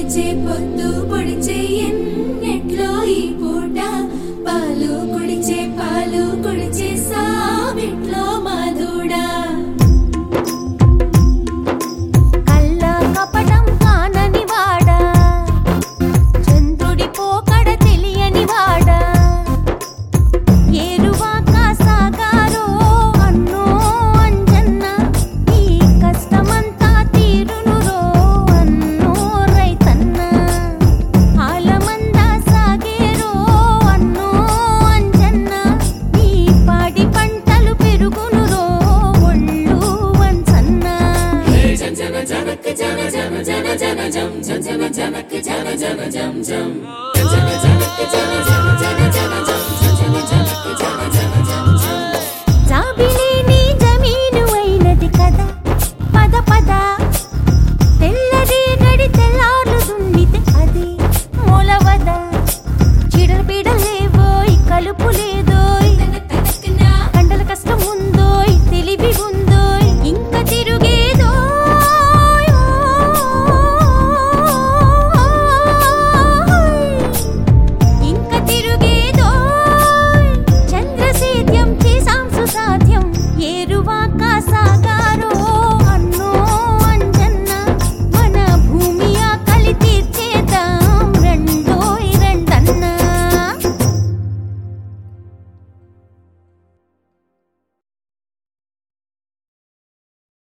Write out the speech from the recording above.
పొడిచే పొద్దు పొడిచే ఎన్నెట్లో ఈ పూట పాలు కుడిచే పాలు కుడిచే సావిట్లో మాధుడా కళ్ళ కపటం కానని వాడా చంద్రుడి పోకడ తెలియని వాడా ఏరువాక సాగారో అన్నో అంజన్న ఈ కష్టమంతా తీరునురో అన్నో రైతన్న ఆలమందా సాగేరో అన్నో అంజన్న ఈ పాడి పంటలు పెరుగునురో ఒళ్ళు వంచన్న జన జన జనక్ జన జన జన జన జం జన జన జనక్ జన జన జం జం జన జనక్ జన జన జన జన జం జన జనక్ జన జన జం